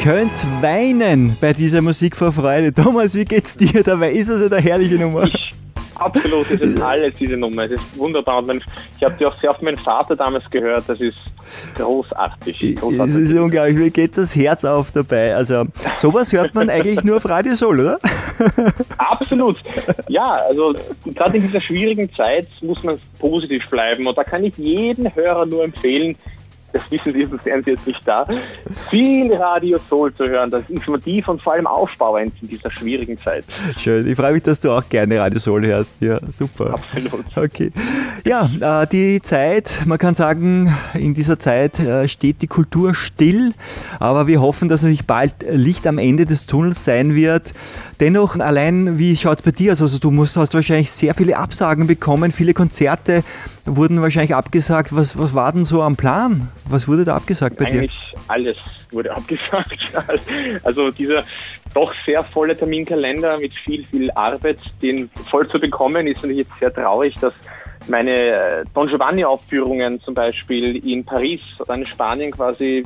könnt weinen bei dieser Musik vor Freude. Thomas, wie geht's dir dabei? Ist das eine herrliche Nummer? Absolut, es ist alles diese Nummer. Es ist wunderbar. Und ich habe die auch sehr oft meinen Vater damals gehört. Das ist großartig. Es ist unglaublich. Mir geht das Herz auf dabei. Also sowas hört man eigentlich nur auf Radio Soul, oder? Absolut. Ja, also gerade in dieser schwierigen Zeit muss man positiv bleiben. Und da kann ich jeden Hörer nur empfehlen, das wissen Sie, sonst wären Sie jetzt nicht da, viel Radio Soul zu hören, das ist informativ und vor allem aufbauend in dieser schwierigen Zeit. Schön, ich freue mich, dass du auch gerne Radio Soul hörst. Ja, super. Absolut. Okay. Ja, die Zeit, man kann sagen, in dieser Zeit steht die Kultur still, aber wir hoffen, dass natürlich bald Licht am Ende des Tunnels sein wird. Dennoch, allein, wie schaut es bei dir aus? Also du hast wahrscheinlich sehr viele Absagen bekommen, viele Konzerte wurden wahrscheinlich abgesagt. Was war denn so am Plan? Was wurde da abgesagt bei dir? Eigentlich alles wurde abgesagt. Also dieser doch sehr volle Terminkalender mit viel Arbeit, den voll zu bekommen, ist natürlich jetzt sehr traurig, dass meine Don Giovanni-Aufführungen zum Beispiel in Paris oder in Spanien quasi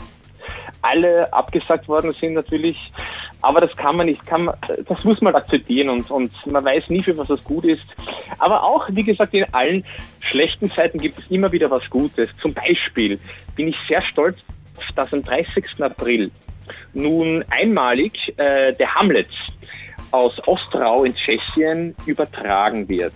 alle abgesagt worden sind natürlich, aber das kann man nicht, das muss man akzeptieren und man weiß nie, für was das gut ist. Aber auch, wie gesagt, in allen schlechten Zeiten gibt es immer wieder was Gutes. Zum Beispiel bin ich sehr stolz, dass am 30. April nun einmalig der Hamlet aus Ostrau in Tschechien übertragen wird.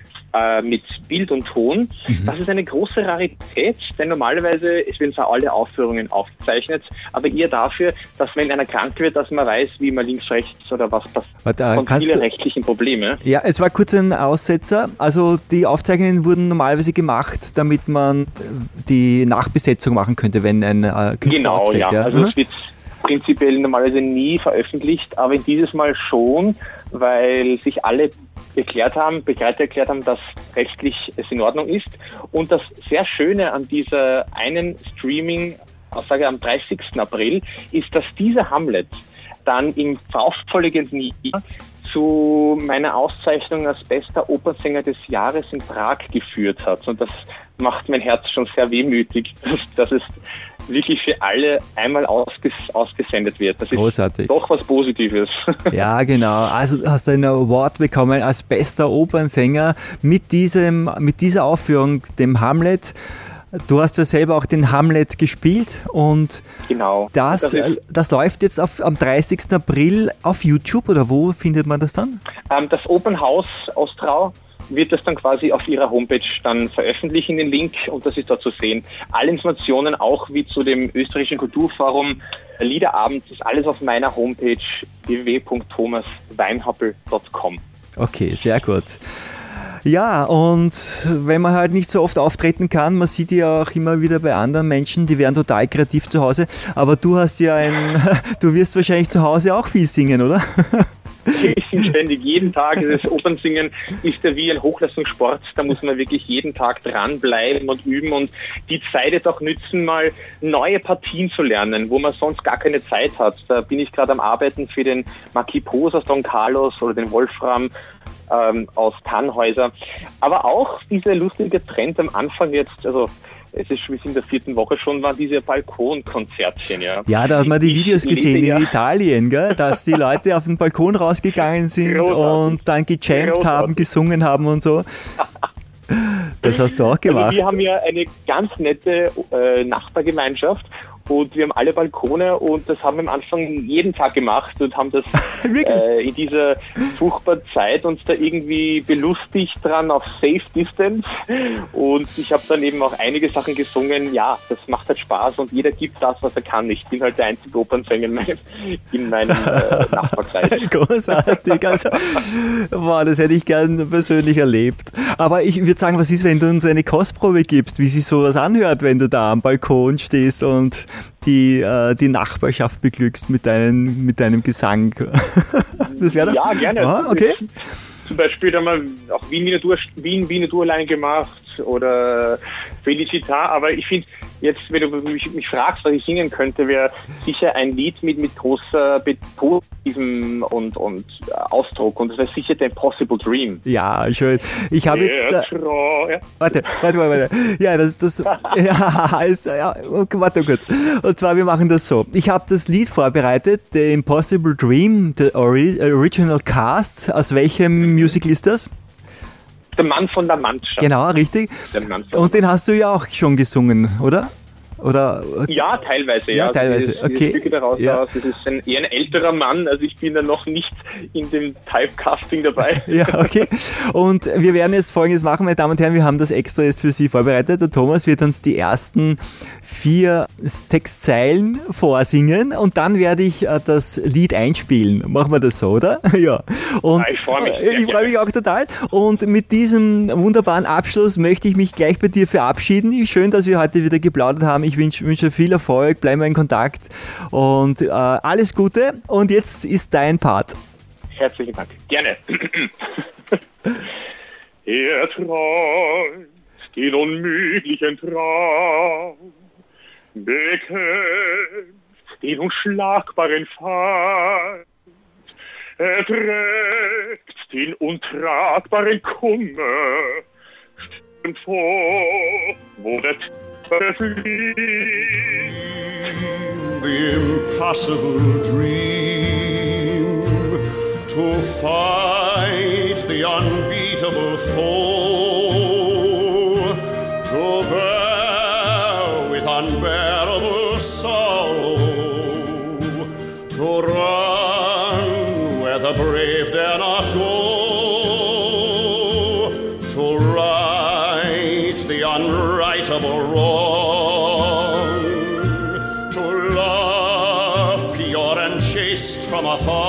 Mit Bild und Ton. Das ist eine große Rarität, denn normalerweise werden zwar alle Aufführungen aufgezeichnet, aber eher dafür, dass wenn einer krank wird, dass man weiß, wie man links, rechts oder was passiert. Und viele rechtlichen Probleme. Ja, es war kurz ein Aussetzer. Also die Aufzeichnungen wurden normalerweise gemacht, damit man die Nachbesetzung machen könnte, wenn ein Künstler ausfällt. Genau, ja. Also es wird prinzipiell normalerweise nie veröffentlicht, aber dieses Mal schon, weil sich alle bereit erklärt haben, dass rechtlich es in Ordnung ist. Und das sehr Schöne an dieser einen Streaming-Aussage am 30. April ist, dass dieser Hamlet dann im darauffolgenden Jahr zu meiner Auszeichnung als bester Opernsänger des Jahres in Prag geführt hat. Und das macht mein Herz schon sehr wehmütig, dass es wirklich für alle einmal ausgesendet wird. Das großartig. Ist doch was Positives. Ja, genau. Also hast du einen Award bekommen als bester Opernsänger mit dieser Aufführung, dem Hamlet. Du hast ja selber auch den Hamlet gespielt und genau. Das läuft jetzt am 30. April auf YouTube, oder wo findet man das dann? Das Opernhaus Ostrau wird das dann quasi auf ihrer Homepage dann veröffentlichen, den Link, und das ist da zu sehen. Alle Informationen auch wie zu dem österreichischen Kulturforum Liederabend ist alles auf meiner Homepage www.thomasweinhappel.com. Okay, sehr gut. Ja, und wenn man halt nicht so oft auftreten kann, man sieht ja auch immer wieder bei anderen Menschen, die werden total kreativ zu Hause, aber du hast ja du wirst wahrscheinlich zu Hause auch viel singen, oder? Ich singe ständig, jeden Tag. Das Opernsingen ist ja wie ein Hochleistungssport, da muss man wirklich jeden Tag dranbleiben und üben und die Zeit jetzt auch nützen, mal neue Partien zu lernen, wo man sonst gar keine Zeit hat. Da bin ich gerade am Arbeiten für den Marquis Pos aus Don Carlos oder den Wolfram aus Tannhäuser. Aber auch dieser lustige Trend am Anfang jetzt, also wir sind in der 4. Woche schon, waren diese Balkonkonzertchen, ja. Ja, da hat man die Videos gesehen in Italien, gell? Dass die Leute auf den Balkon rausgegangen sind und dann gejammt haben, gesungen haben und so. Das hast du auch gemacht. Also wir haben ja eine ganz nette Nachbargemeinschaft und wir haben alle Balkone und das haben wir am Anfang jeden Tag gemacht und haben das in dieser furchtbaren Zeit uns da irgendwie belustigt dran auf Safe Distance und ich habe dann eben auch einige Sachen gesungen. Ja, das macht halt Spaß und jeder gibt das, was er kann. Ich bin halt der einzige Opernsänger in meinem Nachbarkreis. Großartig. Also, wow, das hätte ich gern persönlich erlebt. Aber ich würde sagen, was ist, wenn du uns eine Kostprobe gibst, wie sich sowas anhört, wenn du da am Balkon stehst und die Nachbarschaft beglückst mit deinem Gesang. Das wäre doch... Ja, gerne. Aha, okay. Zum Beispiel haben wir auch Wien Miniaturlein gemacht oder Felicita, aber ich finde, jetzt, wenn du mich fragst, was ich singen könnte, wäre sicher ein Lied mit großer Betonung und Ausdruck, und das wäre sicher The Impossible Dream. Ja, schön. Ich habe jetzt... Warte. Ja, warte kurz. Und zwar, wir machen das so. Ich habe das Lied vorbereitet, The Impossible Dream, The Original Cast. Aus welchem Musical ist das? Der Mann von der Mannschaft. Genau, richtig. Und den hast du ja auch schon gesungen, oder? Ja, teilweise. Ja, teilweise. Okay. Das ist eher ein älterer Mann, also ich bin da noch nicht in dem Typecasting dabei. Ja, okay. Und wir werden jetzt Folgendes machen, meine Damen und Herren, wir haben das extra jetzt für Sie vorbereitet. Der Thomas wird uns die ersten 4 Textzeilen vorsingen und dann werde ich das Lied einspielen. Machen wir das so, oder? Ja. Und ich freue mich. Ich freue mich auch total. Und mit diesem wunderbaren Abschluss möchte ich mich gleich bei dir verabschieden. Schön, dass wir heute wieder geplaudert haben. Ich wünsche viel Erfolg, bleiben wir in Kontakt und alles Gute. Und jetzt ist dein Part. Herzlichen Dank. Gerne. Er träumt den unmöglichen Traum, bekämpft den unschlagbaren Feind, er trägt den untragbaren Kummer, stimmt vor, wo der The impossible dream, to fight the unbeatable foe, to bear with unbearable sorrow, to run where the brave dare not go, to right the unrightable wrong. From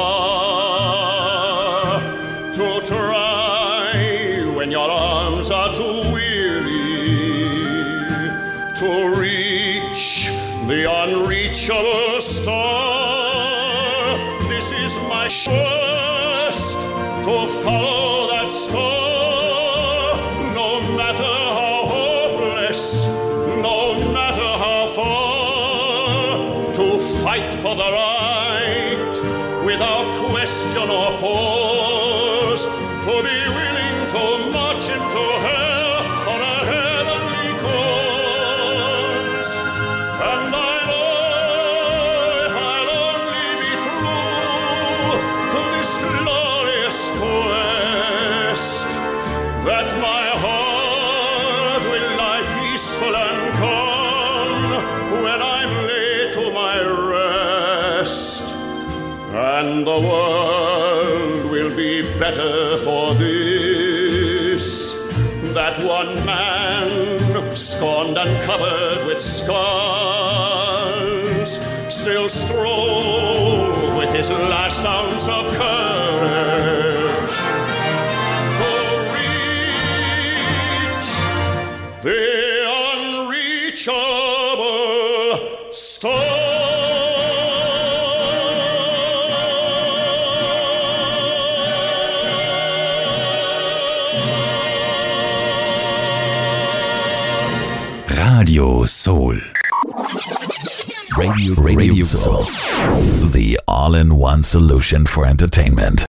afar, to try when your arms are too weary, to reach the unreachable star. This is my quest, to follow that star, no matter how hopeless, no matter how far, to fight for the right without question or pause, to be willing to march into hell for a heavenly cause. And I know if I'll only be true to this glorious quest, that my heart will lie peaceful and calm when I'm laid to my rest. And the world will be better for this, that one man, scorned and covered with scars, still strove with his last ounce of courage to reach the unreachable star. Radio Soul. Radio Soul. The all-in-one solution for entertainment.